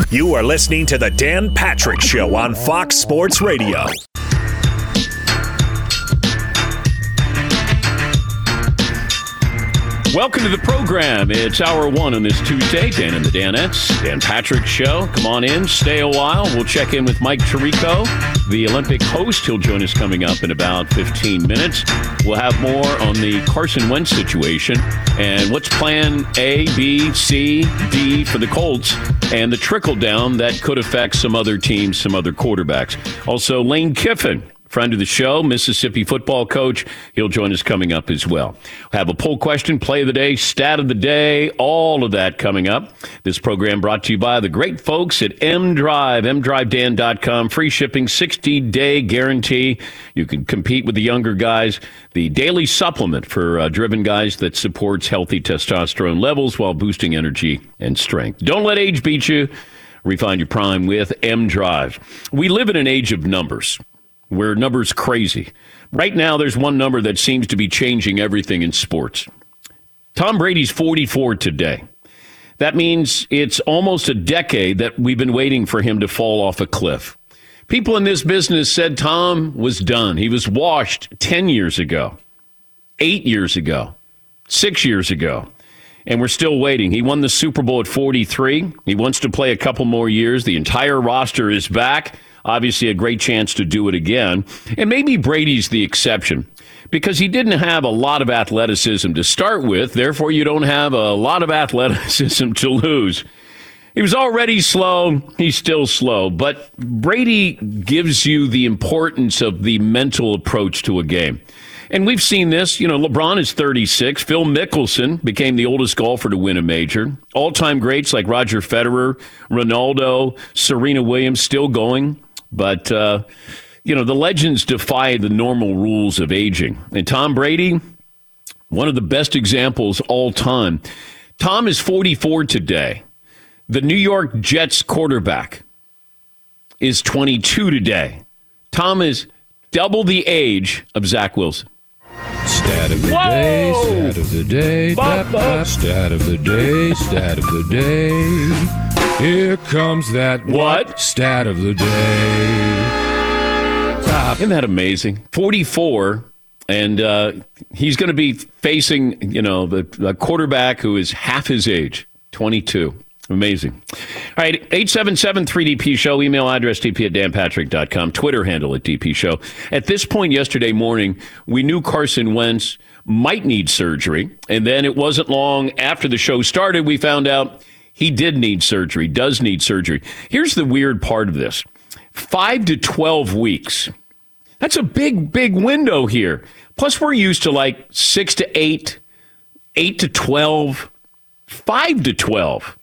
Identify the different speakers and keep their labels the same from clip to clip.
Speaker 1: You are listening to the Dan Patrick Show on Fox Sports Radio.
Speaker 2: Welcome to the program. It's hour one on this Tuesday. Dan and the Danettes, Dan Patrick Show. Come on in, stay a while. We'll check in with Mike Tirico, the Olympic host. He'll join us coming up in about 15 minutes. We'll have more on the Carson Wentz situation and what's plan A, B, C, D for the Colts and the trickle down that could affect some other teams, some other quarterbacks. Also, Lane Kiffin, friend of the show, Mississippi football coach. He'll join us coming up as well. We'll have a poll question, play of the day, stat of the day, all of that coming up. This program brought to you by the great folks at mDrive, mdrivedan.com. Free shipping, 60-day guarantee. You can compete with the younger guys. The daily supplement for driven guys that supports healthy testosterone levels while boosting energy and strength. Don't let age beat you. Refine your prime with mDrive. We live in an age of numbers, where numbers crazy. Right now, there's one number that seems to be changing everything in sports. Tom Brady's 44 today. That means it's almost a decade that we've been waiting for him to fall off a cliff. People in this business said Tom was done. He was washed 10 years ago, 8 years ago, 6 years ago, and we're still waiting. He won the Super Bowl at 43. He wants to play a couple more years. The entire roster is back. Obviously, a great chance to do it again. And maybe Brady's the exception because he didn't have a lot of athleticism to start with. Therefore, you don't have a lot of athleticism to lose. He was already slow. He's still slow. But Brady gives you the importance of the mental approach to a game. And we've seen this. You know, LeBron is 36. Phil Mickelson became the oldest golfer to win a major. All-time greats like Roger Federer, Ronaldo, Serena Williams still going. But, the legends defy the normal rules of aging. And Tom Brady, one of the best examples all time. Tom is 44 today. The New York Jets quarterback is 22 today. Tom is double the age of Zach Wilson.
Speaker 3: Stat of the day, stat of the day, stat of the day, stat of the day. Here comes that
Speaker 2: what?
Speaker 3: Stat of the day.
Speaker 2: Stop. Isn't that amazing? 44, and he's going to be facing, the quarterback who is half his age, 22. Amazing. All right, 877-3DP Show, email address dp@danpatrick.com, Twitter handle @DP Show. At this point yesterday morning, we knew Carson Wentz might need surgery, and then it wasn't long after the show started, we found out he did need surgery, does need surgery. Here's the weird part of this. 5 to 12 weeks. That's a big, big window here. Plus, we're used to like 6 to 8, 8 to 12, 5 to 12.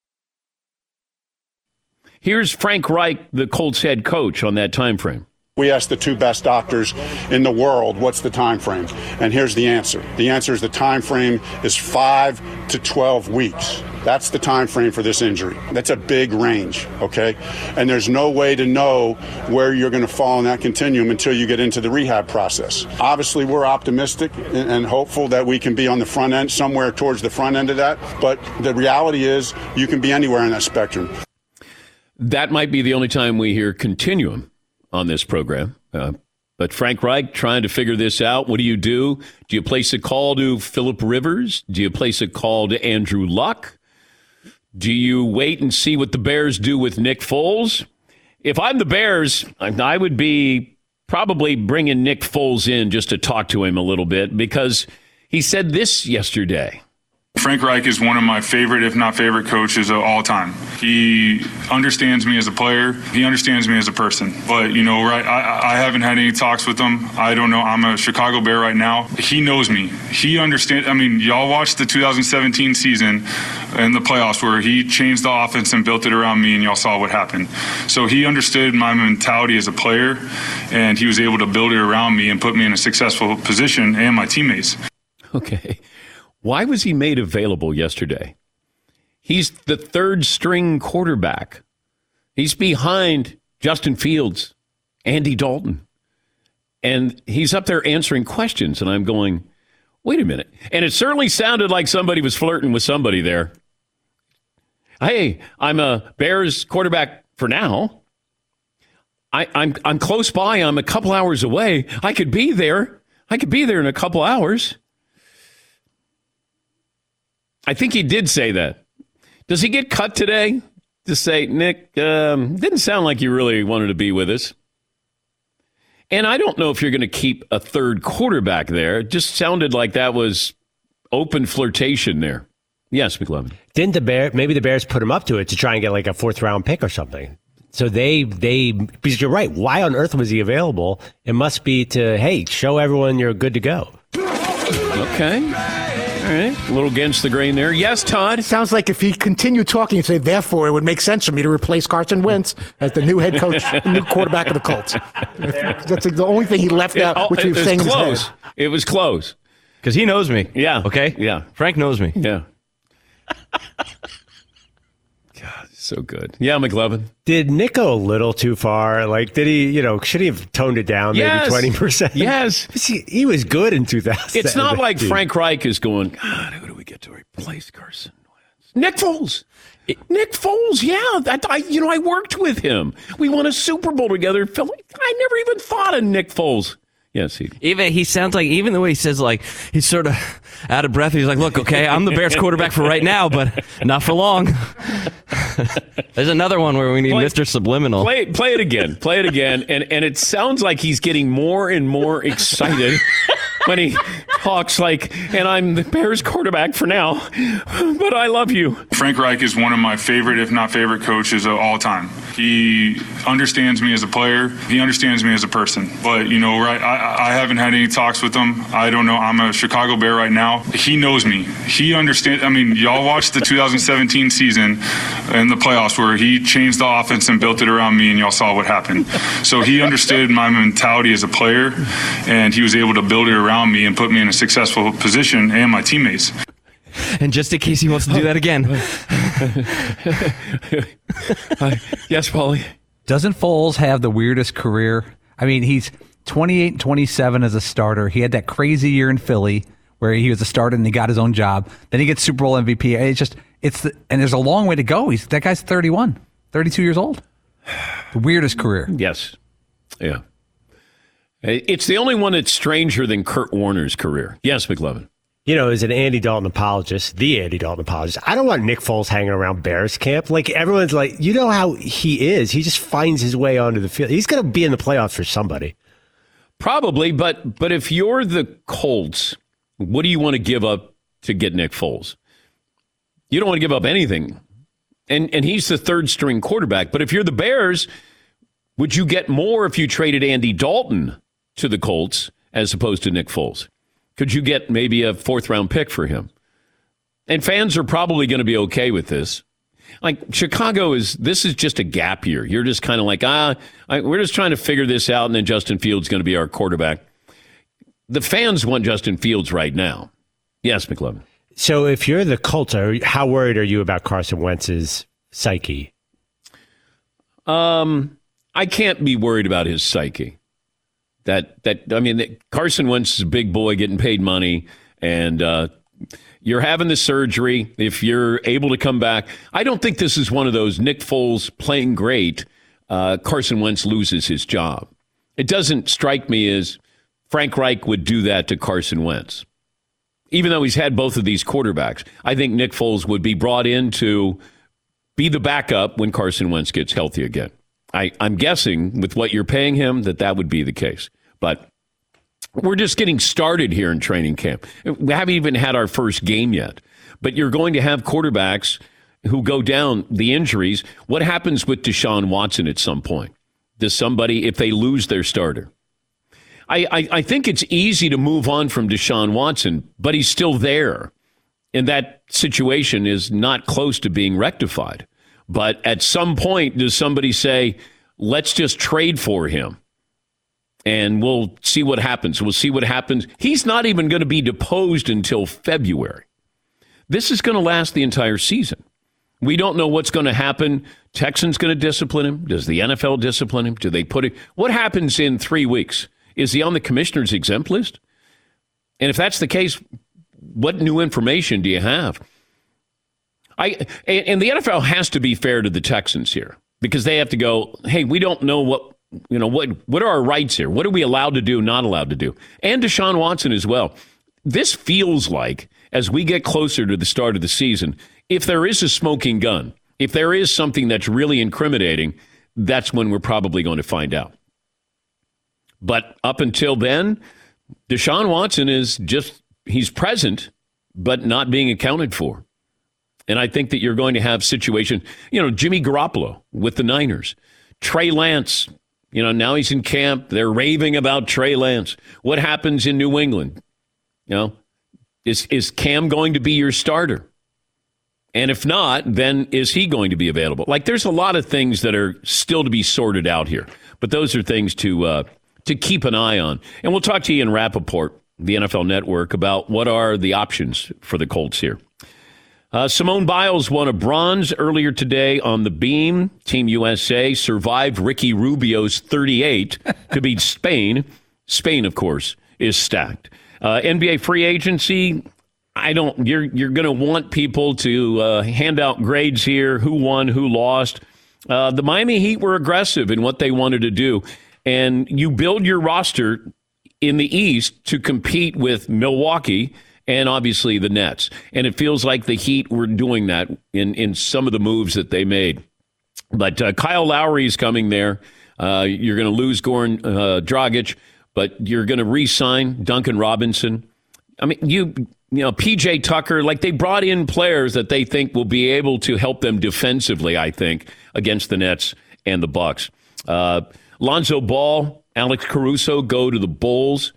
Speaker 2: Here's Frank Reich, the Colts head coach, on that time frame.
Speaker 4: We asked the two best doctors in the world, what's the time frame? And here's the answer. The answer is the time frame is 5 to 12 weeks. That's the time frame for this injury. That's a big range, okay? And there's no way to know where you're going to fall in that continuum until you get into the rehab process. Obviously, we're optimistic and hopeful that we can be on the front end, somewhere towards the front end of that. But the reality is you can be anywhere in that spectrum.
Speaker 2: That might be the only time we hear continuum on this program. But Frank Reich trying to figure this out. What do? Do you place a call to Phillip Rivers? Do you place a call to Andrew Luck? Do you wait and see what the Bears do with Nick Foles? If I'm the Bears, I would be probably bringing Nick Foles in just to talk to him a little bit because he said this yesterday.
Speaker 5: Frank Reich is one of my favorite, if not favorite, coaches of all time. He understands me as a player. He understands me as a person. But, I haven't had any talks with him. I don't know. I'm a Chicago Bear right now. He knows me. He understands. I mean, y'all watched the 2017 season in the playoffs where he changed the offense and built it around me, and y'all saw what happened. So he understood my mentality as a player, and he was able to build it around me and put me in a successful position and my teammates.
Speaker 2: Okay. Why was he made available yesterday? He's the third string quarterback. He's behind Justin Fields, Andy Dalton. And he's up there answering questions. And I'm going, wait a minute. And it certainly sounded like somebody was flirting with somebody there. hey, I'm a Bears quarterback for now. I'm close by. I'm a couple hours away. I could be there. In a couple hours. I think he did say that. Does he get cut today to say, Nick, didn't sound like you really wanted to be with us? And I don't know if you're going to keep a third quarterback there. It just sounded like that was open flirtation there. Yes, McLovin.
Speaker 6: Didn't maybe the Bears put him up to it to try and get like a 4th round pick or something? So they because you're right. Why on earth was he available? It must be to, hey, show everyone you're good to go.
Speaker 2: Okay. All right. A little against the grain there. Yes, Todd?
Speaker 7: It sounds like if he continued talking and say, therefore, it would make sense for me to replace Carson Wentz as the new head coach, the new quarterback of the Colts. That's the only thing he left out, which he was saying in his head.
Speaker 2: It was close.
Speaker 8: Because he knows me.
Speaker 2: Yeah.
Speaker 8: Okay?
Speaker 2: Yeah.
Speaker 8: Frank knows me.
Speaker 2: Yeah. God, so good. Yeah, McLovin.
Speaker 6: Did Nick go a little too far? Like, did he, should he have toned it down maybe 20%?
Speaker 2: Yes.
Speaker 6: He was good in 2000.
Speaker 2: It's not like Frank Reich is going, God, who do we get to replace Carson Wentz? Nick Foles. Nick Foles, yeah. I worked with him. We won a Super Bowl together. I never even thought of Nick Foles. Yes,
Speaker 8: he sounds like, even the way he says, like, he's sort of out of breath. He's like, look, okay, I'm the Bears quarterback for right now, but not for long. There's another one where we need Mr. Subliminal.
Speaker 2: Play it again. And it sounds like he's getting more and more excited when he talks like, and I'm the Bears quarterback for now, but I love you.
Speaker 5: Frank Reich is one of my favorite, if not favorite, coaches of all time. He understands me as a player. He understands me as a person. But, I haven't had any talks with him. I don't know. I'm a Chicago Bear right now. He knows me. He understands. I mean, y'all watched the 2017 season in the playoffs where he changed the offense and built it around me, and y'all saw what happened. So he understood my mentality as a player, and he was able to build it around me and put me in a successful position and my teammates.
Speaker 8: And just in case he wants to do that again.
Speaker 2: Yes, Paulie.
Speaker 9: Doesn't Foles have the weirdest career? I mean, he's 28 and 27 as a starter. He had that crazy year in Philly where he was a starter and he got his own job. Then he gets Super Bowl MVP. And there's a long way to go. That guy's 32 years old. The weirdest career.
Speaker 2: Yes. Yeah. It's the only one that's stranger than Kurt Warner's career. Yes, McLovin.
Speaker 6: As an Andy Dalton apologist, I don't want Nick Foles hanging around Bears camp. Like, everyone's like, how he is. He just finds his way onto the field. He's going to be in the playoffs for somebody.
Speaker 2: Probably, but if you're the Colts, what do you want to give up to get Nick Foles? You don't want to give up anything. And he's the third string quarterback. But if you're the Bears, would you get more if you traded Andy Dalton to the Colts as opposed to Nick Foles? Could you get maybe a 4th round pick for him? And fans are probably going to be okay with this. Like, Chicago this is just a gap year. You're just kind of like, we're just trying to figure this out, and then Justin Fields is going to be our quarterback. The fans want Justin Fields right now. Yes, McLovin.
Speaker 6: So if you're the Colts, how worried are you about Carson Wentz's psyche?
Speaker 2: I can't be worried about his psyche. Carson Wentz is a big boy getting paid money, and you're having the surgery. If you're able to come back, I don't think this is one of those Nick Foles playing great, Carson Wentz loses his job. It doesn't strike me as Frank Reich would do that to Carson Wentz. Even though he's had both of these quarterbacks, I think Nick Foles would be brought in to be the backup when Carson Wentz gets healthy again. I'm guessing with what you're paying him that would be the case. But we're just getting started here in training camp. We haven't even had our first game yet. But you're going to have quarterbacks who go down, the injuries. What happens with Deshaun Watson at some point? Does somebody, if they lose their starter? I think it's easy to move on from Deshaun Watson, but he's still there. And that situation is not close to being rectified. But at some point, does somebody say, let's just trade for him? And we'll see what happens. We'll see what happens. He's not even going to be deposed until February. This is going to last the entire season. We don't know what's going to happen. Texans going to discipline him? Does the NFL discipline him? Do they put it? What happens in 3 weeks? Is he on the commissioner's exempt list? And if that's the case, what new information do you have? And the NFL has to be fair to the Texans here because they have to go, hey, we don't know what are our rights here? What are we allowed to do, not allowed to do? And Deshaun Watson as well. This feels like, as we get closer to the start of the season, if there is a smoking gun, if there is something that's really incriminating, that's when we're probably going to find out. But up until then, Deshaun Watson he's present, but not being accounted for. And I think that you're going to have situation, Jimmy Garoppolo with the Niners, Trey Lance, now he's in camp. They're raving about Trey Lance. What happens in New England? Is Cam going to be your starter? And if not, then is he going to be available? Like, there's a lot of things that are still to be sorted out here. But those are things to keep an eye on. And we'll talk to Ian Rappaport, the NFL Network, about what are the options for the Colts here. Simone Biles won a bronze earlier today on the beam. Team USA survived Ricky Rubio's 38 to beat Spain. Spain, of course, is stacked. NBA free agency, you're going to want people to hand out grades here, who won, who lost. The Miami Heat were aggressive in what they wanted to do. And you build your roster in the East to compete with Milwaukee and obviously the Nets. And it feels like the Heat were doing that in some of the moves that they made. But Kyle Lowry is coming there. You're going to lose Goran Dragic, but you're going to re-sign Duncan Robinson. I mean, PJ Tucker, like, they brought in players that they think will be able to help them defensively, I think, against the Nets and the Bucks. Lonzo Ball, Alex Caruso go to the Bulls.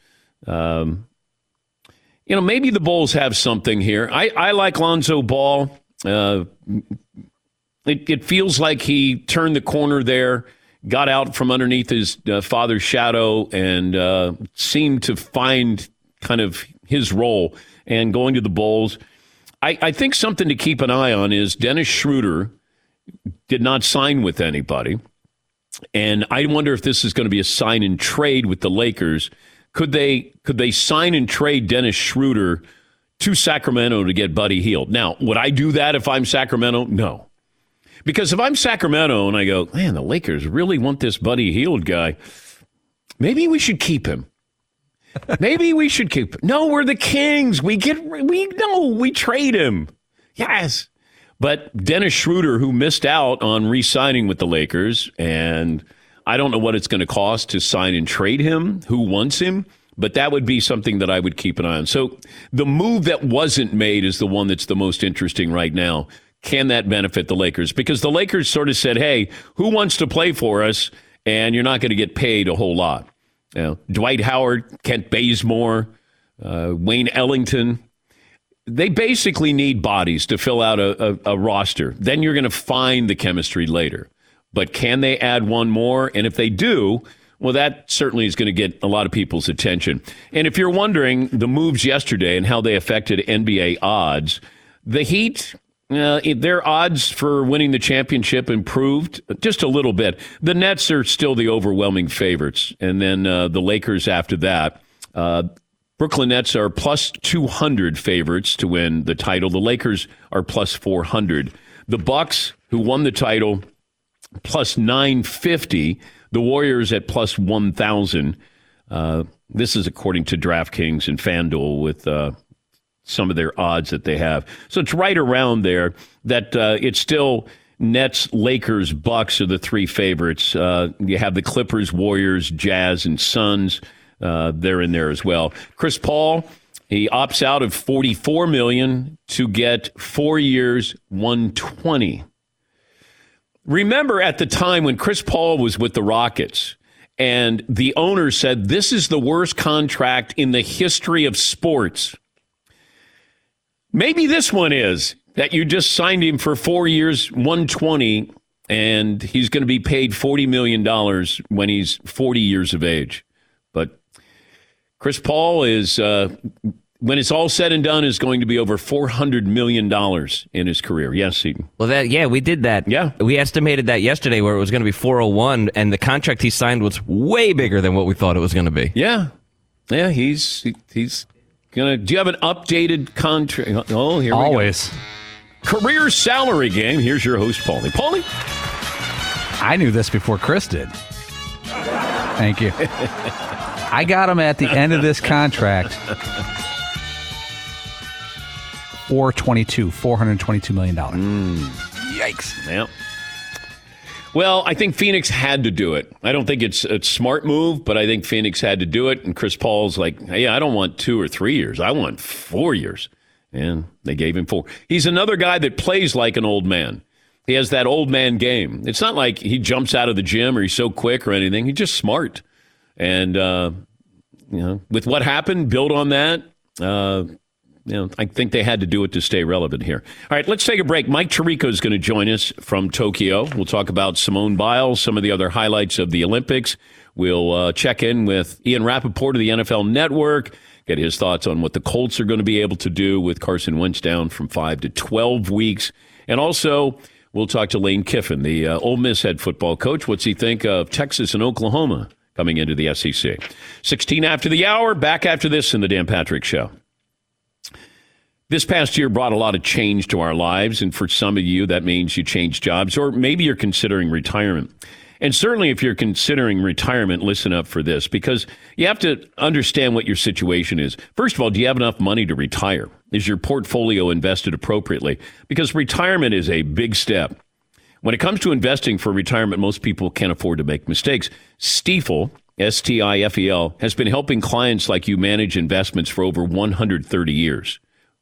Speaker 2: Maybe the Bulls have something here. I like Lonzo Ball. It feels like he turned the corner there, got out from underneath his father's shadow, and seemed to find kind of his role. And going to the Bulls, I think something to keep an eye on is Dennis Schroeder did not sign with anybody. And I wonder if this is going to be a sign and trade with the Lakers. Could they sign and trade Dennis Schroeder to Sacramento to get Buddy Hield? Now, would I do that if I'm Sacramento? No. Because if I'm Sacramento and I go, man, the Lakers really want this Buddy Hield guy, maybe we should keep him. Maybe we should keep him. No, we're the Kings. We trade him. Yes. But Dennis Schroeder, who missed out on re-signing with the Lakers, and I don't know what it's going to cost to sign and trade him, who wants him, but that would be something that I would keep an eye on. So the move that wasn't made is the one that's the most interesting right now. Can that benefit the Lakers? Because the Lakers sort of said, hey, who wants to play for us? And you're not going to get paid a whole lot. Dwight Howard, Kent Bazemore, Wayne Ellington. They basically need bodies to fill out a roster. Then you're going to find the chemistry later. But can they add one more? And if they do, well, that certainly is going to get a lot of people's attention. And if you're wondering the moves yesterday and how they affected NBA odds, the Heat, their odds for winning the championship improved just a little bit. The Nets are still the overwhelming favorites. And then the Lakers after that. Brooklyn Nets are plus 200 favorites to win the title. The Lakers are plus 400. The Bucks, who won the title, plus 950. The Warriors at plus 1,000. This is according to DraftKings and FanDuel with some of their odds that they have. So it's right around there that it's still Nets, Lakers, Bucks are the three favorites. You have the Clippers, Warriors, Jazz, and Suns. They're in there as well. Chris Paul, he opts out of $44 million to get 4 years, $120. Remember at the time when Chris Paul was with the Rockets and the owner said, this is the worst contract in the history of sports. Maybe this one is that you just signed him for 4 years, $120, and he's going to be paid $40 million when he's 40 years of age. But Chris Paul is, when it's all said and done, is going to be over $400 million in his career. Yes, Seton.
Speaker 8: Well, we did that. Yeah. We estimated that yesterday where it was going to be 401, and the contract he signed was way bigger than what we thought it was going to be.
Speaker 2: Yeah. Yeah, he's going to. Do you have an updated contract? Oh, here we go.
Speaker 9: Always.
Speaker 2: career salary game. Here's your host, Paulie. Paulie?
Speaker 9: I knew this before Chris did. Thank you. I got him at the end of this contract. $422 million.
Speaker 2: Yikes. Yep. Well, I think Phoenix had to do it. I don't think it's a smart move, but I think Phoenix had to do it. And Chris Paul's like, hey, I don't want 2 or 3 years. I want 4 years. And they gave him 4. He's another guy that plays like an old man. He has that old man game. It's not like he jumps out of the gym or he's so quick or anything. He's just smart. And, with what happened, build on that. I think they had to do it to stay relevant here. All right, let's take a break. Mike Tirico is going to join us from Tokyo. We'll talk about Simone Biles, some of the other highlights of the Olympics. We'll check in with Ian Rappaport of the NFL Network, get his thoughts on what the Colts are going to be able to do with Carson Wentz down from 5 to 12 weeks. And also, we'll talk to Lane Kiffin, the Ole Miss head football coach. What's he think of Texas and Oklahoma coming into the SEC? 16 after the hour, back after this in the Dan Patrick Show. This past year brought a lot of change to our lives, and for some of you, that means you changed jobs, or maybe you're considering retirement. And certainly if you're considering retirement, listen up for this, because you have to understand what your situation is. First of all, do you have enough money to retire? Is your portfolio invested appropriately? Because retirement is a big step. When it comes to investing for retirement, most people can't afford to make mistakes. Stifel, S-T-I-F-E-L, has been helping clients like you manage investments for over 130 years.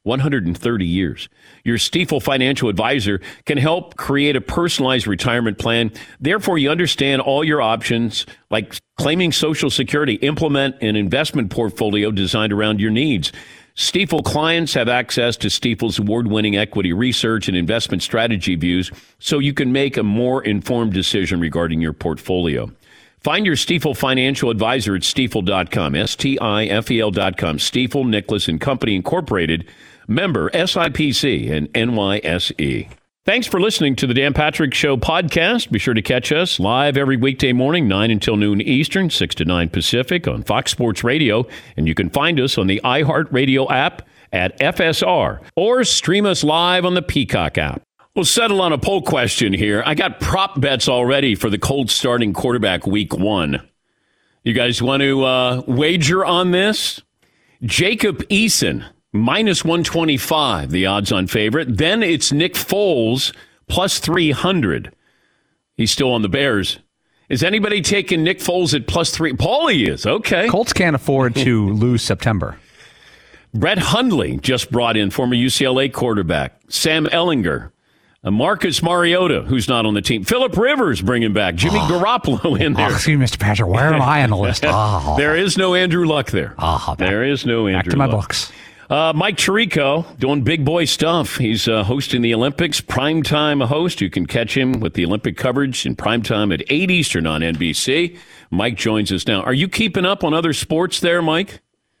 Speaker 2: 130 years. Your Stifel financial advisor can help create a personalized retirement plan. Therefore, you understand all your options, like claiming Social Security. Implement an investment portfolio designed around your needs. Stifel clients have access to Stifel's award-winning equity research and investment strategy views, so you can make a more informed decision regarding your portfolio. Find your Stifel financial advisor at stifel.com, S-T-I-F-E-L.com. Stifel, Nicholas and Company Incorporated, member SIPC and NYSE. Thanks for listening to the Dan Patrick Show podcast. Be sure to catch us live every weekday morning, 9 until noon Eastern, 6 to 9 Pacific on Fox Sports Radio. And you can find us on the iHeartRadio app at FSR or stream us live on the Peacock app. We'll settle on a poll question here. I got prop bets already for the Colts starting quarterback week 1. You guys want to wager on this? Jacob Eason, minus 125, the odds-on favorite. Then it's Nick Foles, plus 300. He's still on the Bears. Is anybody taking Nick Foles at plus 3? Paulie is. Okay.
Speaker 9: Colts can't afford to lose September.
Speaker 2: Brett Hundley just brought in former UCLA quarterback. Sam Ehlinger. Marcus Mariota, who's not on the team. Phillip Rivers bringing back. Jimmy Garoppolo in there.
Speaker 9: Excuse me, Mr. Patrick. Where am I on the list?
Speaker 2: There is no Andrew Luck there. There is no Andrew Luck.
Speaker 9: Back to my books.
Speaker 2: Mike Tirico doing big boy stuff. He's hosting the Olympics, primetime host. You can catch him with the Olympic coverage in primetime at 8 Eastern on NBC. Mike joins us now. Are you keeping up on other sports there, Mike?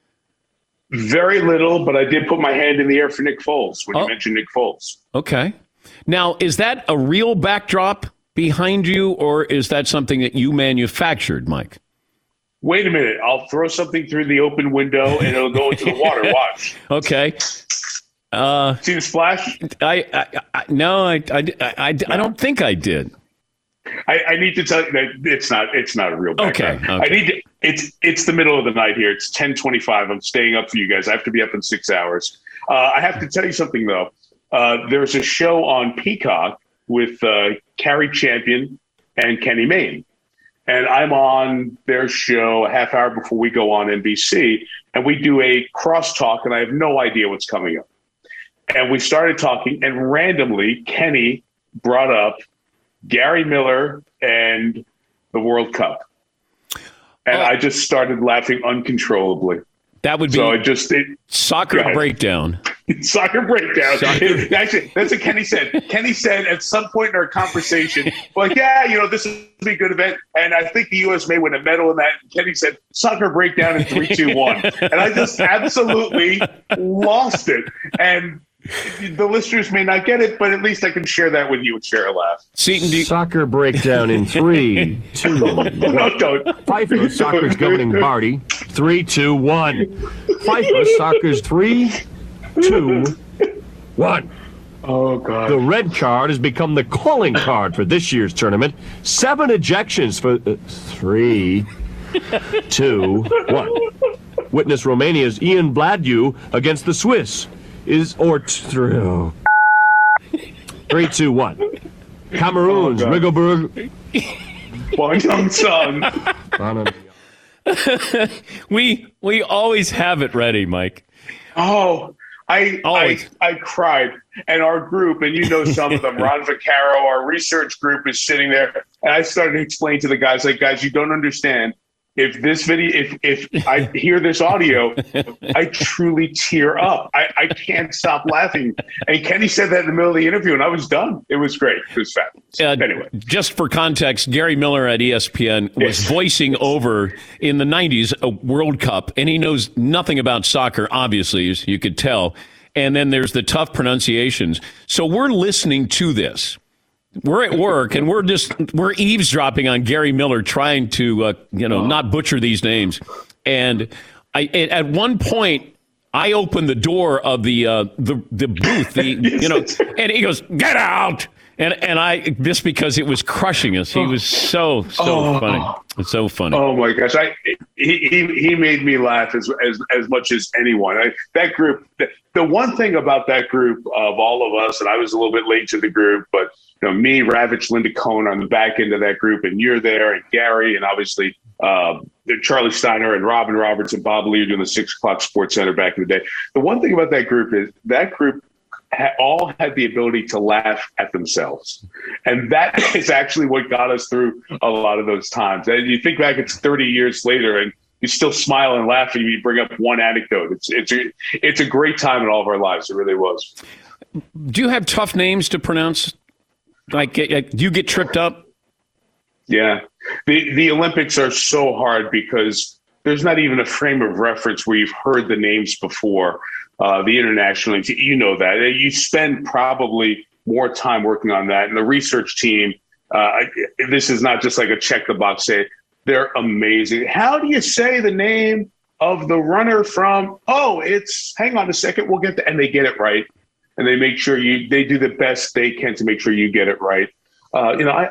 Speaker 10: Very little, but I did put my hand in the air for Nick Foles when you mentioned Nick Foles.
Speaker 2: Okay. Now, is that a real backdrop behind you, or is that something that you manufactured, Mike?
Speaker 10: Wait a minute. I'll throw something through the open window, and it'll go into the water. Watch.
Speaker 2: Okay.
Speaker 10: See the splash?
Speaker 2: No, I don't think I did.
Speaker 10: I need to tell you that it's not a real backdrop.
Speaker 2: Okay.
Speaker 10: It's the middle of the night here. It's 10:25. I'm staying up for you guys. I have to be up in 6 hours. I have to tell you something, though. There's a show on Peacock with Carrie Champion and Kenny Mayne. And I'm on their show a half hour before we go on NBC. And we do a crosstalk, and I have no idea what's coming up. And we started talking, and randomly, Kenny brought up Gary Miller and the World Cup. And I just started laughing uncontrollably.
Speaker 2: That would be soccer breakdown.
Speaker 10: Soccer breakdown. Actually, that's what Kenny said. Kenny said at some point in our conversation, like, this would be a good event. And I think the U.S. may win a medal in that. And Kenny said, soccer breakdown in 3, 2, 1. And I just absolutely lost it. And the listeners may not get it, but at least I can share that with you and share a laugh.
Speaker 11: Soccer breakdown in 3, 2, 1.
Speaker 10: No, don't.
Speaker 11: Pfeiffer, soccer's governing party. 3, 2, 1. Pfeiffer, soccer's 3, 2, 1.
Speaker 10: Oh, God.
Speaker 11: The red card has become the calling card for this year's tournament. 7 ejections for 3, 2, 1. Witness Romania's Ian Bladue against the Swiss. 3, 2, 1. Cameroon's Rigobert.
Speaker 2: We always have it ready, Mike.
Speaker 10: Oh, I cried. And our group, and you know some of them, Ron Vaccaro, our research group is sitting there. And I started to explain to the guys, like, guys, you don't understand. If this video, if I hear this audio, I truly tear up. I can't stop laughing. And Kenny said that in the middle of the interview, and I was done. It was great. It was fabulous. Anyway.
Speaker 2: Just for context, Gary Miller at ESPN was voicing over in the 90s a World Cup, and he knows nothing about soccer, obviously, as you could tell. And then there's the tough pronunciations. So we're listening to this. We're at work, and we're eavesdropping on Gary Miller trying to, not butcher these names. And at one point, I opened the door of the booth, and he goes, "Get out!" And I just because it was crushing us. He was so funny. It's so funny.
Speaker 10: Oh my gosh! He made me laugh as much as anyone. That group. The one thing about that group of all of us, and I was a little bit late to the group, but me, Ravitch, Linda Cohn on the back end of that group, and you're there, and Gary, and obviously Charlie Steiner and Robin Roberts and Bob Lee doing the 6 o'clock Sports Center back in the day. The one thing about that group is that group all had the ability to laugh at themselves. And that is actually what got us through a lot of those times. And you think back, it's 30 years later, and you still smile and laugh, and you bring up one anecdote. It's a great time in all of our lives. It really was.
Speaker 2: Do you have tough names to pronounce? Like, do you get tripped up?
Speaker 10: Yeah. The Olympics are so hard because there's not even a frame of reference where you've heard the names before. The international, you know that. You spend probably more time working on that. And the research team, this is not just like a check the box say, they're amazing. How do you say the name of the runner from, hang on a second, we'll get that. And they get it right. And they make sure they do the best they can to make sure you get it right. I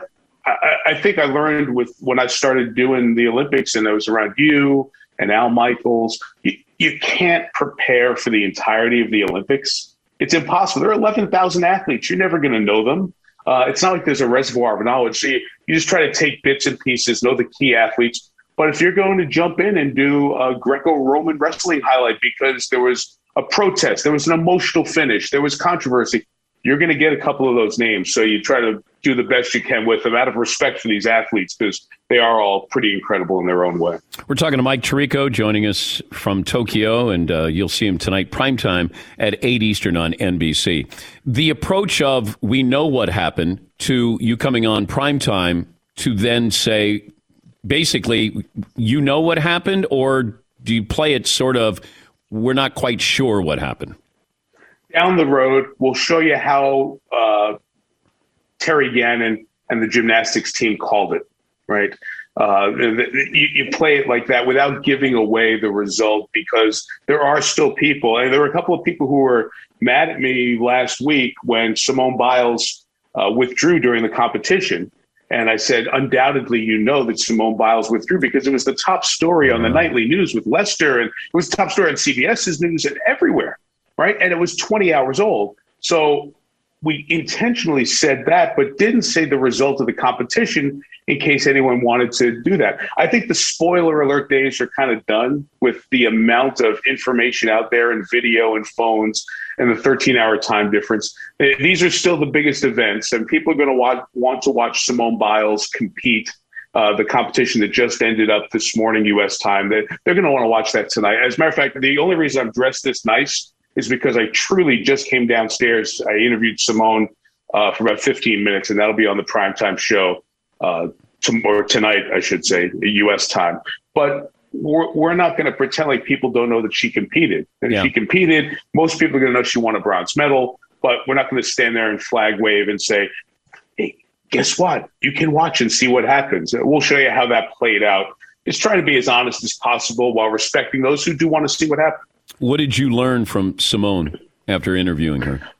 Speaker 10: think I learned when I started doing the Olympics, and I was around you and Al Michaels, you can't prepare for the entirety of the Olympics. It's impossible. There are 11,000 athletes. You're never going to know them. It's not like there's a reservoir of knowledge. So you just try to take bits and pieces, know the key athletes. But if you're going to jump in and do a Greco-Roman wrestling highlight because there was a protest, there was an emotional finish, there was controversy, you're going to get a couple of those names. So you try to do the best you can with them out of respect for these athletes because they are all pretty incredible in their own way.
Speaker 2: We're talking to Mike Tirico joining us from Tokyo, and you'll see him tonight primetime at 8 Eastern on NBC. The approach of we know what happened to you coming on primetime to then say, basically, you know what happened, or do you play it sort of, we're not quite sure what happened?
Speaker 10: Down the road, we'll show you how Terry Gannon and the gymnastics team called it, right? You play it like that without giving away the result because there are still people, and there were a couple of people who were mad at me last week when Simone Biles withdrew during the competition. And I said, undoubtedly, you know that Simone Biles withdrew because it was the top story on the nightly news with Lester, and it was the top story on CBS's news and everywhere. Right. And it was 20 hours old. So we intentionally said that, but didn't say the result of the competition in case anyone wanted to do that. I think the spoiler alert days are kind of done with the amount of information out there and video and phones and the 13-hour time difference. These are still the biggest events, and people are going to want to watch Simone Biles compete. The competition that just ended up this morning, U.S. time, they're going to want to watch that tonight. As a matter of fact, the only reason I'm dressed this nice is because I truly just came downstairs. I interviewed Simone for about 15 minutes, and that'll be on the primetime show tonight, I should say, U.S. time. But we're not going to pretend like people don't know that she competed. And if she competed, most people are going to know she won a bronze medal, but we're not going to stand there and flag wave and say, hey, guess what? You can watch and see what happens. We'll show you how that played out. Just trying to be as honest as possible while respecting those who do want to see what happens.
Speaker 2: What did you learn from Simone after interviewing her?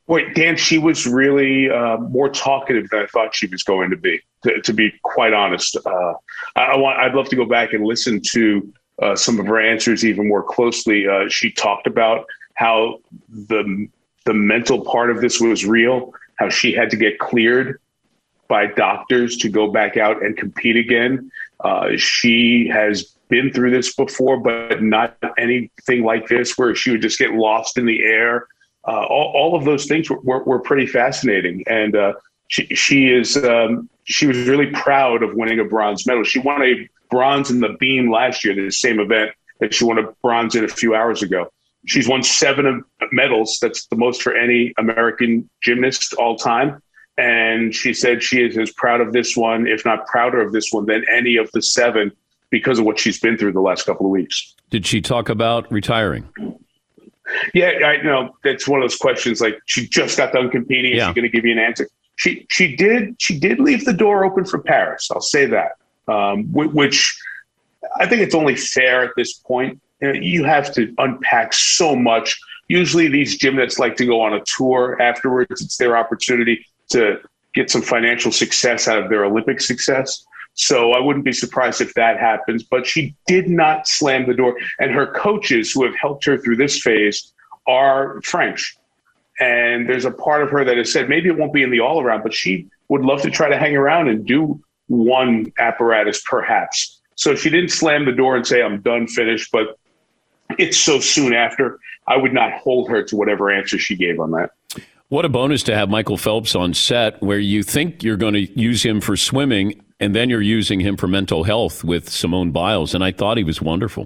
Speaker 10: Wait, Dan, she was really more talkative than I thought she was going to be. To be quite honest, I'd love to go back and listen to some of her answers even more closely. She talked about how the mental part of this was real, how she had to get cleared by doctors to go back out and compete again. She has been through this before, but not anything like this where she would just get lost in the air. All of those things were pretty fascinating. And she was really proud of winning a bronze medal. She won a bronze in the beam last year, the same event that she won a bronze in a few hours ago. She's won 7 medals. That's the most for any American gymnast all time. And she said she is as proud of this one, if not prouder of this one, than any of the 7 because of what she's been through the last couple of weeks.
Speaker 2: Did she talk about retiring?
Speaker 10: Yeah, I know. That's one of those questions. Like, she just got done competing. Is she going to give you an answer? She did leave the door open for Paris. I'll say that, which I think it's only fair at this point. You have to unpack so much. Usually these gymnasts like to go on a tour afterwards. It's their opportunity to get some financial success out of their Olympic success. So I wouldn't be surprised if that happens, but she did not slam the door. And her coaches who have helped her through this phase are French. And there's a part of her that has said maybe it won't be in the all around, but she would love to try to hang around and do one apparatus perhaps. So she didn't slam the door and say, I'm done, finished, but it's so soon after. I would not hold her to whatever answer she gave on that.
Speaker 2: What a bonus to have Michael Phelps on set where you think you're going to use him for swimming and then you're using him for mental health with Simone Biles. And I thought he was wonderful.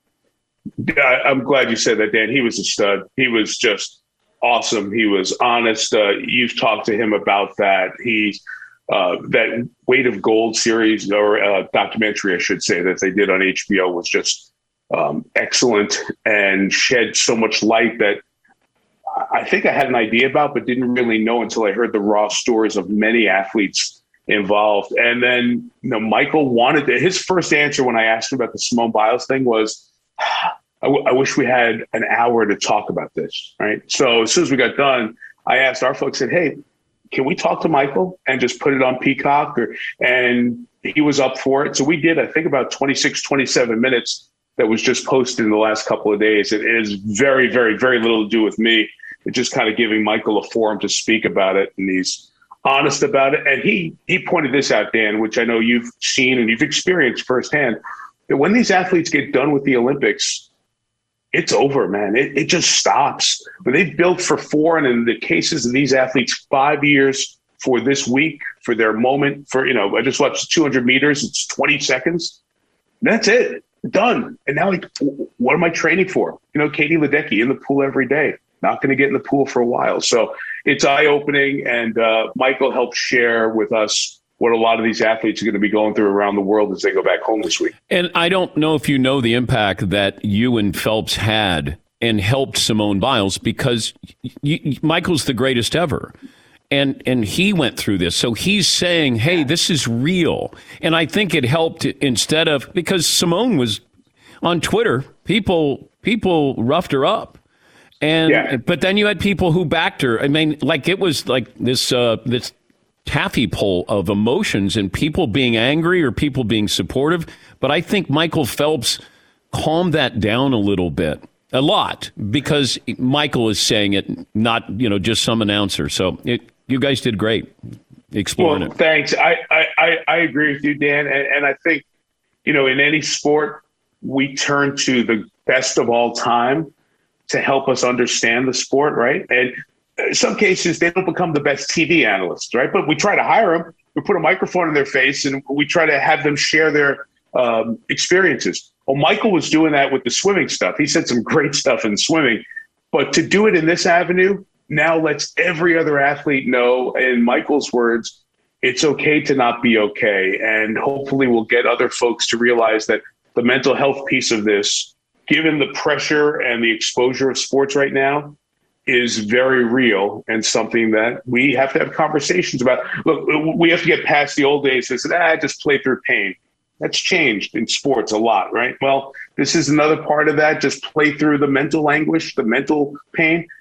Speaker 10: I'm glad you said that, Dan. He was a stud. He was just awesome. He was honest. You've talked to him about that. He's that Weight of Gold series or documentary, I should say, that they did on HBO was just excellent and shed so much light that I think I had an idea about, but didn't really know until I heard the raw stories of many athletes involved. And then, Michael wanted his first answer when I asked him about the Simone Biles thing was, I wish we had an hour to talk about this. Right. So as soon as we got done, I asked our folks, said, hey, can we talk to Michael and just put it on Peacock? And he was up for it. So we did, I think, about 26, 27 minutes that was just posted in the last couple of days. It is very, very, very little to do with me. It's just kind of giving Michael a forum to speak about it. And he's honest about it. And he pointed this out, Dan, which I know you've seen and you've experienced firsthand, that when these athletes get done with the Olympics, it's over, man. It just stops. But they've built for 4, and in the cases of these athletes, 5 years for this week, for their moment, for, I just watched 200 meters. It's 20 seconds. That's it. Done. And now, what am I training for? Katie Ledecky in the pool every day. Not going to get in the pool for a while. So it's eye-opening, and Michael helped share with us what a lot of these athletes are going to be going through around the world as they go back home this week. And
Speaker 2: I don't know if you know the impact that you and Phelps had and helped Simone Biles, because Michael's the greatest ever. And he went through this. So he's saying, hey, this is real. And I think it helped instead of, because Simone was on Twitter, people roughed her up. But then you had people who backed her. I mean, like it was like this taffy pull of emotions and people being angry or people being supportive. But I think Michael Phelps calmed that down a lot, because Michael is saying it, not, just some announcer. So you guys did great exploring it.
Speaker 10: Thanks. I agree with you, Dan. And I think, in any sport, we turn to the best of all time to help us understand the sport, right? And in some cases, they don't become the best TV analysts, right? But we try to hire them. We put a microphone in their face, and we try to have them share their experiences. Well, Michael was doing that with the swimming stuff. He said some great stuff in swimming. But to do it in this avenue now lets every other athlete know, in Michael's words, it's okay to not be okay. And hopefully we'll get other folks to realize that the mental health piece of this, given the pressure and the exposure of sports right now, is very real and something that we have to have conversations about. Look, we have to get past the old days that said, just play through pain. That's changed in sports a lot, right? Well, this is another part of that. Just play through the mental anguish, the mental pain.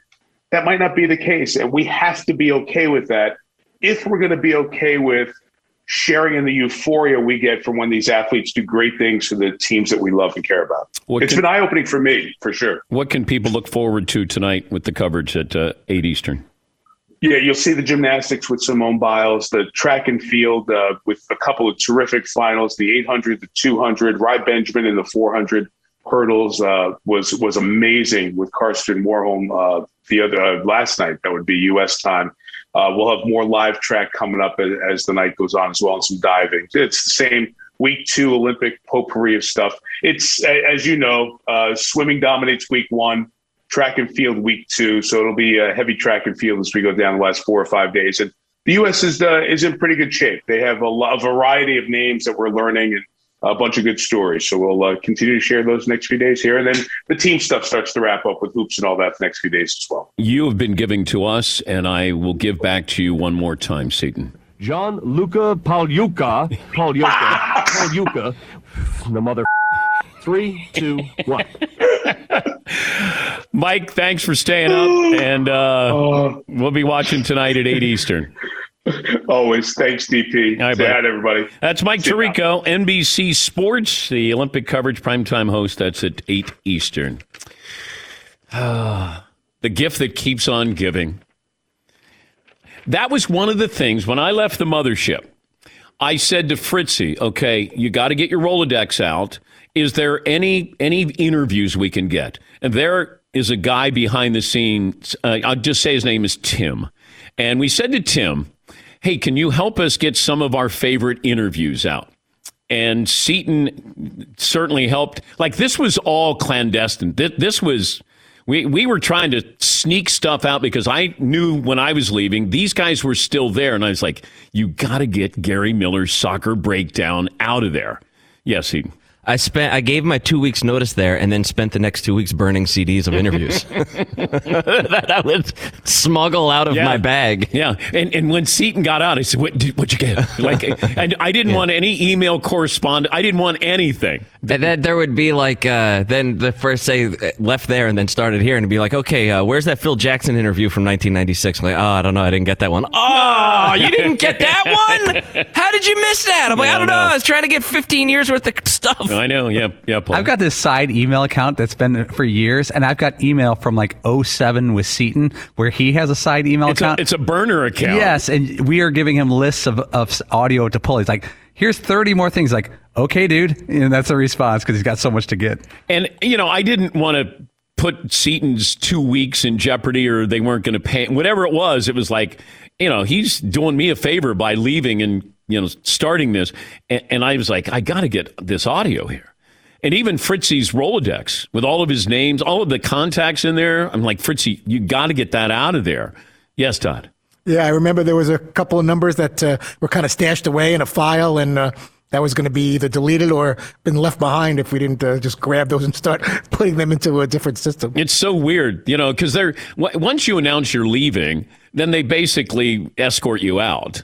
Speaker 10: that might not be the case. And we have to be okay with that if we're going to be okay with sharing in the euphoria we get from when these athletes do great things for the teams that we love and care about. It's been eye-opening for me, for sure.
Speaker 2: What can people look forward to tonight with the coverage at 8 Eastern?
Speaker 10: Yeah, you'll see the gymnastics with Simone Biles, the track and field with a couple of terrific finals, the 800, the 200, Rai Benjamin in the 400 hurdles was amazing with Karsten Warholm the other last night. That would be U.S. time. We'll have more live track coming up as the night goes on as well, and some diving. It's the same week 2 Olympic potpourri of stuff. It's, as you know, swimming dominates week 1. Track and field week 2, so it'll be a heavy track and field as we go down the last 4 or 5 days. And the U.S. is in pretty good shape. They have a variety of names that we're learning and a bunch of good stories. So we'll continue to share those next few days here. And then the team stuff starts to wrap up with hoops and all that the next few days as well.
Speaker 2: You have been giving to us, and I will give back to you one more time, Seton.
Speaker 11: Gianluca Pagliuca, the mother. 3, 2, 1.
Speaker 2: Mike, thanks for staying up, and we'll be watching tonight at 8 Eastern.
Speaker 10: Always. Thanks, DP. Say hi to everybody.
Speaker 2: That's Mike Tirico, NBC Sports, the Olympic coverage primetime host. That's at 8 Eastern. The gift that keeps on giving. That was one of the things when I left the mothership. I said to Fritzy, okay, you got to get your Rolodex out. Is there any interviews we can get? And there is a guy behind the scenes. I'll just say his name is Tim. And we said to Tim, hey, can you help us get some of our favorite interviews out? And Seton certainly helped. Like, this was all clandestine. This was, we were trying to sneak stuff out because I knew when I was leaving, these guys were still there. And I was like, you got to get Gary Miller's soccer breakdown out of there. Yes, Seton.
Speaker 8: I gave my 2 weeks notice there and then spent the next 2 weeks burning CDs of interviews that I would smuggle out of my bag.
Speaker 2: Yeah. And when Seton got out, I said, what'd you get? Like, I didn't want any email correspondence. I didn't want anything.
Speaker 8: And then there would be like, then the first say left there and then started here and it'd be like, okay, where's that Phil Jackson interview from 1996? I'm like, I don't know. I didn't get that one. Oh, you didn't get that one? How did you miss that? I'm like, I don't know. I was trying to get 15 years worth of stuff.
Speaker 2: I know. Yeah, Paul.
Speaker 9: I've got this side email account that's been for years, and I've got email from like 07 with Seton, where he has a side email account.
Speaker 2: It's a burner account.
Speaker 9: Yes, and we are giving him lists of audio to pull. He's like, here's 30 more things. Like, okay, dude. And that's a response because he's got so much to get.
Speaker 2: And, I didn't want to put Seton's 2 weeks in jeopardy, or they weren't going to pay. Whatever it was like, he's doing me a favor by leaving and, starting this. And I was like, I got to get this audio here. And even Fritzy's Rolodex with all of his names, all of the contacts in there. I'm like, Fritzy, you got to get that out of there. Yes, Todd.
Speaker 7: Yeah, I remember there was a couple of numbers that were kind of stashed away in a file, and that was going to be either deleted or been left behind if we didn't just grab those and start putting them into a different system.
Speaker 2: It's so weird, because once you announce you're leaving, then they basically escort you out.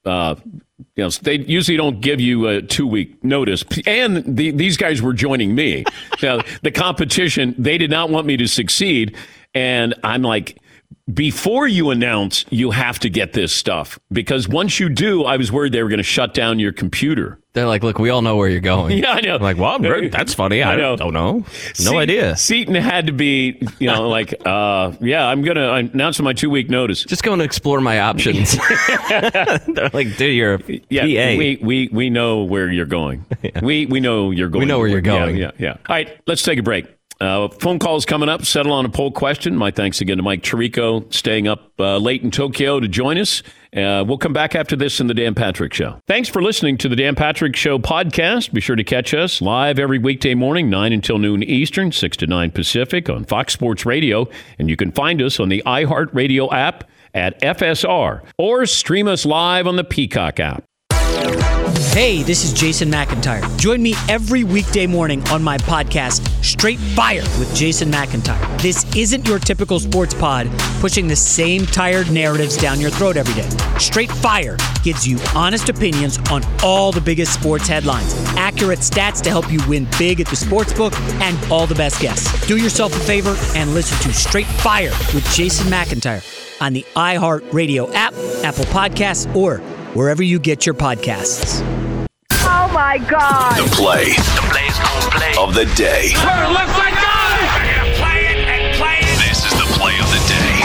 Speaker 2: They usually don't give you a 2-week notice. And these guys were joining me. Now, the competition, they did not want me to succeed. And I'm like, before you announce, you have to get this stuff. Because once you do, I was worried they were going to shut down your computer.
Speaker 8: They're like, look, we all know where you're going.
Speaker 2: Yeah, I know.
Speaker 8: I'm like, well, that's funny. I don't know. No idea.
Speaker 2: Seton had to be, I'm going to announce my 2-week notice.
Speaker 8: Just going to explore my options. They're like, dude, you're a PA.
Speaker 2: We know where you're going. We know you're going.
Speaker 8: We know where you're going.
Speaker 2: Yeah. All right, let's take a break. Phone calls coming up. Settle on a poll question. My thanks again to Mike Tirico, staying up late in Tokyo to join us. We'll come back after this in the Dan Patrick Show. Thanks for listening to the Dan Patrick Show podcast. Be sure to catch us live every weekday morning, 9 until noon Eastern, 6 to 9 Pacific on Fox Sports Radio. And you can find us on the iHeartRadio app at FSR or stream us live on the Peacock app.
Speaker 12: Hey, this is Jason McIntyre. Join me every weekday morning on my podcast, Straight Fire with Jason McIntyre. This isn't your typical sports pod pushing the same tired narratives down your throat every day. Straight Fire gives you honest opinions on all the biggest sports headlines, accurate stats to help you win big at the sportsbook, and all the best guests. Do yourself a favor and listen to Straight Fire with Jason McIntyre on the iHeartRadio app, Apple Podcasts, or wherever you get your podcasts.
Speaker 13: Oh my God!
Speaker 1: The play of the day.
Speaker 13: Turn left side, go!
Speaker 1: Play it and play it. This is the play of the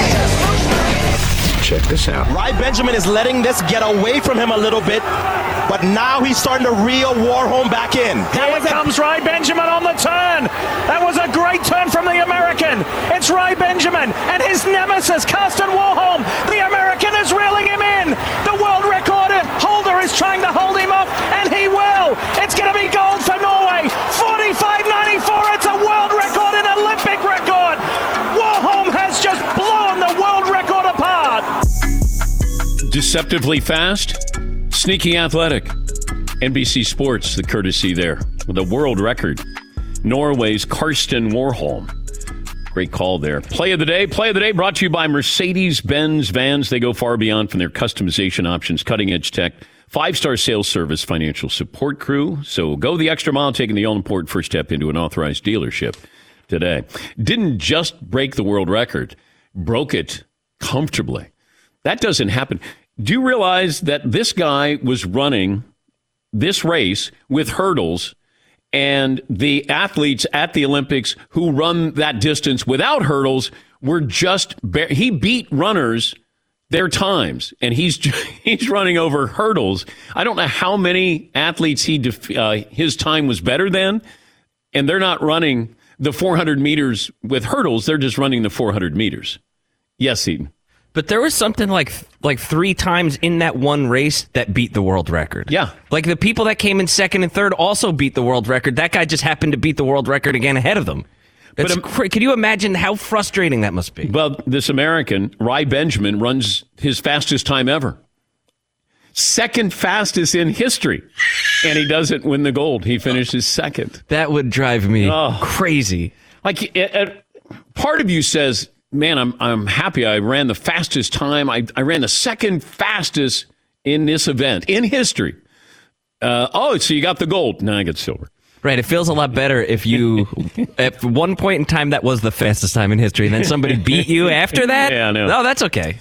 Speaker 1: day.
Speaker 3: Check this out.
Speaker 14: Rai Benjamin is letting this get away from him a little bit, but now he's starting to reel Warholm back in.
Speaker 15: Here comes Rai Benjamin on the turn. That was a great turn from the American. It's Rai Benjamin and his nemesis, Karsten Warholm. The American is reeling him in. The world record holder is trying to hold him off, and he will. It's going to be gold for Norway. 45.94. It's a world record, an Olympic record. Warholm has just blown the world record apart.
Speaker 2: Deceptively fast, sneaky athletic. NBC Sports, the courtesy there. The world record. Norway's Karsten Warholm. Great call there. Play of the day. Play of the day brought to you by Mercedes-Benz Vans. They go far beyond from their customization options, cutting-edge tech, 5-star sales service, financial support crew. So go the extra mile, taking the all-important first step into an authorized dealership today. Didn't just break the world record, broke it comfortably. That doesn't happen. Do you realize that this guy was running this race with hurdles, and the athletes at the Olympics who run that distance without hurdles were just he beat runners their times, and he's running over hurdles. I don't know how many athletes his time was better than, and they're not running the 400 meters with hurdles. They're just running the 400 meters. Yes, Eden.
Speaker 8: But there was something like 3 times in that one race that beat the world record.
Speaker 2: Yeah.
Speaker 8: Like the people that came in second and third also beat the world record. That guy just happened to beat the world record again ahead of them. Can you imagine how frustrating that must be?
Speaker 2: Well, this American, Rai Benjamin, runs his fastest time ever. Second fastest in history. And he doesn't win the gold. He finishes second.
Speaker 8: That would drive me crazy.
Speaker 2: Like, part of you says, man, I'm happy I ran the fastest time. I ran the second fastest in this event in history. So you got the gold. No, I got silver.
Speaker 8: Right. It feels a lot better if you, at one point in time, that was the fastest time in history, and then somebody beat you after that.
Speaker 2: Yeah, I know.
Speaker 8: No, that's okay.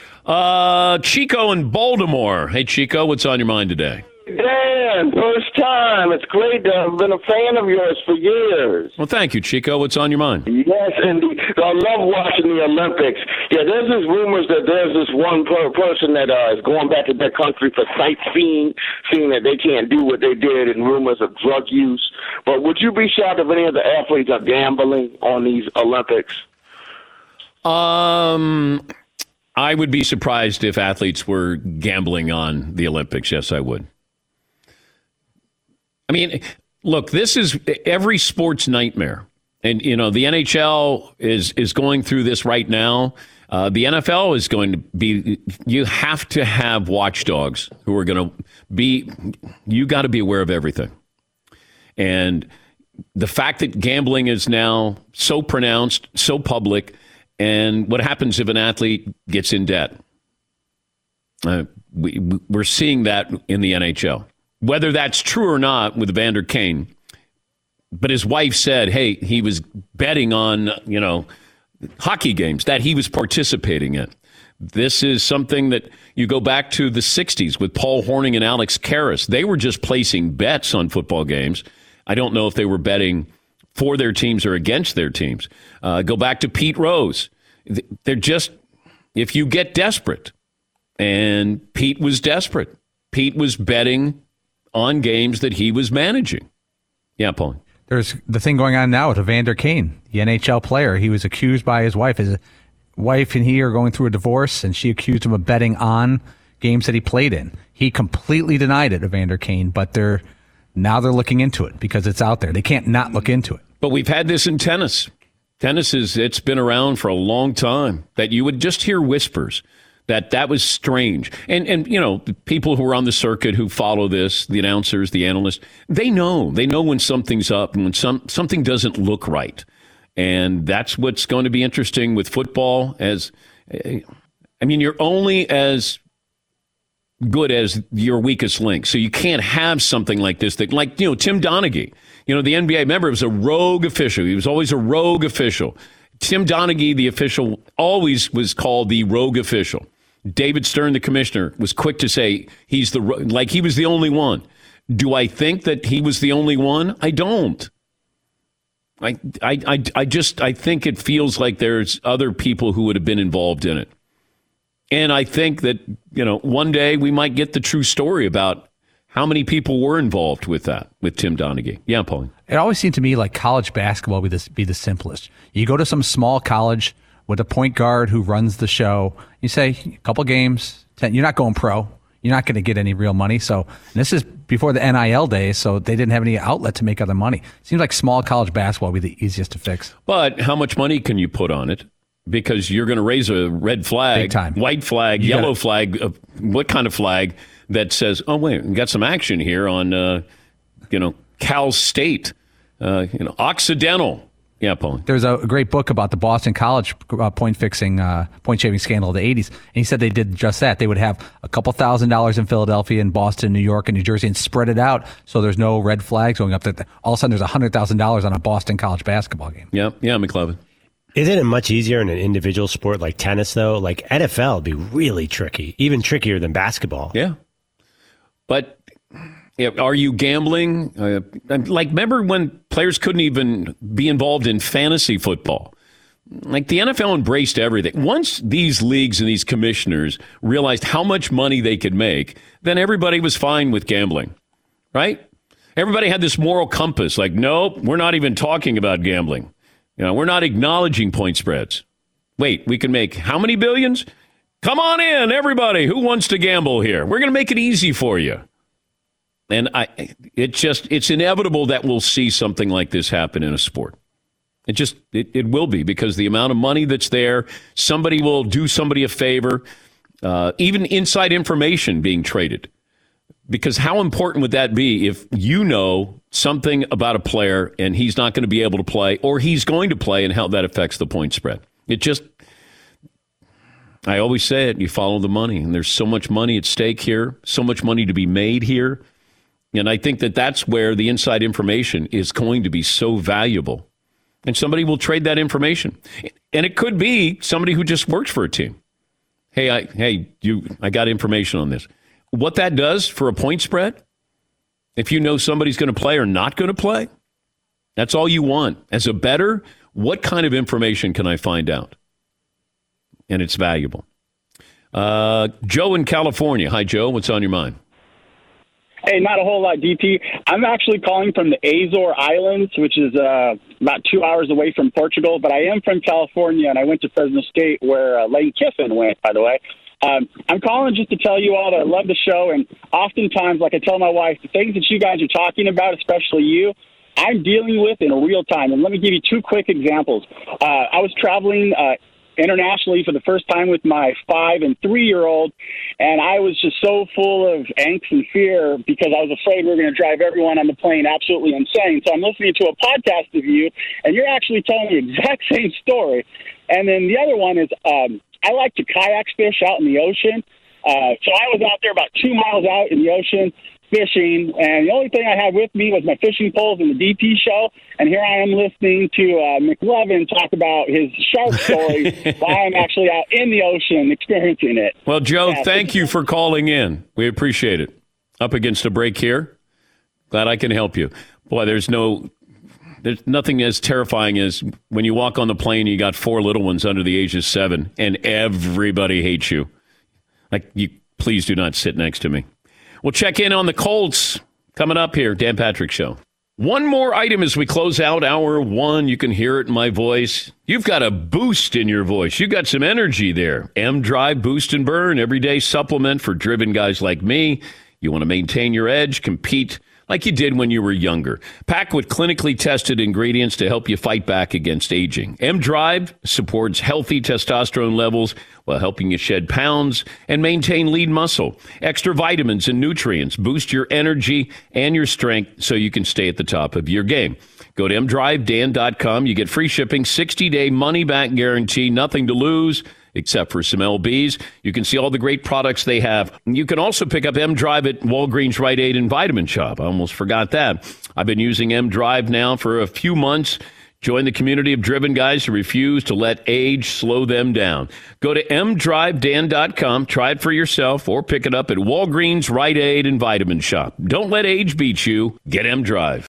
Speaker 2: Chico in Baltimore. Hey, Chico, what's on your mind today?
Speaker 16: Dan, first time. It's great. I've been a fan of yours for years.
Speaker 2: Well, thank you, Chico. What's on your mind?
Speaker 16: Yes, indeed. I love watching the Olympics. Yeah, there's this rumors that there's this one person that is going back to their country for sightseeing, seeing that they can't do what they did, and rumors of drug use. But would you be shocked if any of the athletes are gambling on these Olympics?
Speaker 2: I would be surprised if athletes were gambling on the Olympics. Yes, I would. I mean, look, this is every sports nightmare. And, you know, the NHL is going through this right now. The NFL is going to be, you have to have watchdogs who are going to be, you got to be aware of everything. And the fact that gambling is now so pronounced, so public, and what happens if an athlete gets in debt? We're seeing that in the NHL. Whether that's true or not with Evander Kane, but his wife said, hey, he was betting on, hockey games that he was participating in. This is something that you go back to the 60s with Paul Hornung and Alex Karras. They were just placing bets on football games. I don't know if they were betting for their teams or against their teams. Go back to Pete Rose. They're just, if you get desperate, and Pete was desperate. Pete was betting on games that he was managing. Yeah, Paul.
Speaker 9: There's the thing going on now with Evander Kane, the NHL player. He was accused by his wife. His wife and he are going through a divorce, and she accused him of betting on games that he played in. He completely denied it, Evander Kane, but they're looking into it because it's out there. They can't not look into it.
Speaker 2: But we've had this in tennis. Tennis it's been around for a long time, that you would just hear whispers That was strange. And the people who are on the circuit who follow this, the announcers, the analysts, they know when something's up and when something doesn't look right. And that's what's going to be interesting with football. You're only as good as your weakest link. So you can't have something like this Tim Donaghy, the NBA member, was a rogue official. He was always a rogue official. Tim Donaghy, the official, always was called the rogue official. David Stern, the commissioner, was quick to say he was the only one. Do I think that he was the only one? I don't. I think it feels like there's other people who would have been involved in it. And I think that, one day we might get the true story about how many people were involved with that, with Tim Donaghy. Yeah, Pauline.
Speaker 9: It always seemed to me like college basketball would be the simplest. You go to some small college with a point guard who runs the show. You say a couple games, 10, you're not going pro. You're not going to get any real money. So this is before the NIL days, so they didn't have any outlet to make other money. Seems like small college basketball would be the easiest to fix.
Speaker 2: But how much money can you put on it? Because you're going to raise a red flag, white flag, yellow flag. What kind of flag that says, oh, wait, we got some action here on, Cal State, Occidental. Yeah, Paul.
Speaker 9: There's a great book about the Boston College point shaving scandal of the 80s. And he said they did just that. They would have a couple $1,000s in Philadelphia and Boston, New York, and New Jersey and spread it out so there's no red flags going up. All of a sudden there's $100,000 on a Boston College basketball game.
Speaker 2: Yeah, McLevin.
Speaker 6: Isn't it much easier in an individual sport like tennis, though? Like NFL would be really tricky, even trickier than basketball.
Speaker 2: Yeah. But are you gambling? Remember when players couldn't even be involved in fantasy football? Like the NFL embraced everything. Once these leagues and these commissioners realized how much money they could make, then everybody was fine with gambling, right? Everybody had this moral compass. Like, nope, we're not even talking about gambling. We're not acknowledging point spreads. Wait, we can make how many billions? Come on in, everybody. Who wants to gamble here? We're going to make it easy for you. And it's inevitable that we'll see something like this happen in a sport. It will be, because the amount of money that's there, somebody will do somebody a favor, even inside information being traded. Because how important would that be if you know something about a player and he's not going to be able to play, or he's going to play, and how that affects the point spread? I always say it, you follow the money, and there's so much money at stake here, so much money to be made here. And I think that that's where the inside information is going to be so valuable. And somebody will trade that information. And it could be somebody who just works for a team. Hey, I got information on this. What that does for a point spread, if you know somebody's going to play or not going to play, that's all you want. As a bettor, what kind of information can I find out? And it's valuable. Joe in California. Hi, Joe. What's on your mind?
Speaker 17: Hey, not a whole lot, DP. I'm actually calling from the Azores Islands, which is about 2 hours away from Portugal, but I am from California, and I went to Fresno State, where Lane Kiffin went, by the way. I'm calling just to tell you all that I love the show, and oftentimes, like I tell my wife, the things that you guys are talking about, especially you, I'm dealing with in real time. And let me give you two quick examples. I was traveling internationally for the first time with my 5- and 3-year-old, and I was just so full of angst and fear because I was afraid we were going to drive everyone on the plane absolutely insane. So I'm listening to a podcast of you, and you're actually telling the exact same story. And then the other one is I like to kayak fish out in the ocean. So I was out there about 2 miles out in the ocean fishing, and the only thing I had with me was my fishing poles and the DP show, and here I am listening to McLevin talk about his shark story while I'm actually out in the ocean experiencing it.
Speaker 2: Well, Joe, thank you for calling in. We appreciate it. Up against a break here. Glad I can help you. Boy, there's nothing as terrifying as when you walk on the plane, you got 4 little ones under the age of 7, and everybody hates you. Like, please do not sit next to me. We'll check in on the Colts coming up here. Dan Patrick Show. One more item as we close out hour 1. You can hear it in my voice. You've got a boost in your voice. You've got some energy there. M-Drive Boost and Burn, everyday supplement for driven guys like me. You want to maintain your edge, compete like you did when you were younger. Packed with clinically tested ingredients to help you fight back against aging. M-Drive supports healthy testosterone levels while helping you shed pounds and maintain lean muscle. Extra vitamins and nutrients boost your energy and your strength so you can stay at the top of your game. Go to mdrivedan.com. You get free shipping, 60-day money-back guarantee, nothing to lose except for some LBs. You can see all the great products they have. You can also pick up M-Drive at Walgreens, Rite Aid, and Vitamin Shop. I almost forgot that. I've been using M-Drive now for a few months. Join the community of driven guys who refuse to let age slow them down. Go to mdrivedan.com, try it for yourself, or pick it up at Walgreens, Rite Aid, and Vitamin Shop. Don't let age beat you. Get M-Drive.